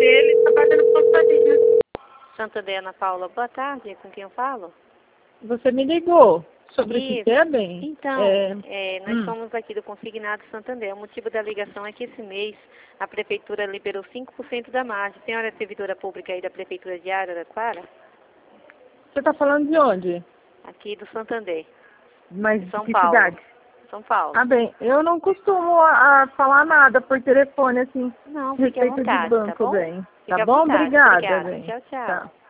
dele trabalhando com família. Santander, Ana Paula, boa tarde, com quem eu falo? Você me ligou sobre o que Isso. quer, bem? Então, nós somos aqui do Consignado Santander. O motivo da ligação é que esse mês a Prefeitura liberou 5% da margem. A senhora é servidora pública aí da Prefeitura de Araraquara? Você está falando de onde? Aqui do Santander. Mas São de que Paulo. cidade? São Paulo. Ah, bem, eu não costumo a falar nada por telefone, assim, Não, a fique à respeito de vontade, tá banco, bom? bem. Fique Tá à bom? vontade. Obrigada, Obrigada. bem. Tchau, tchau. Tá.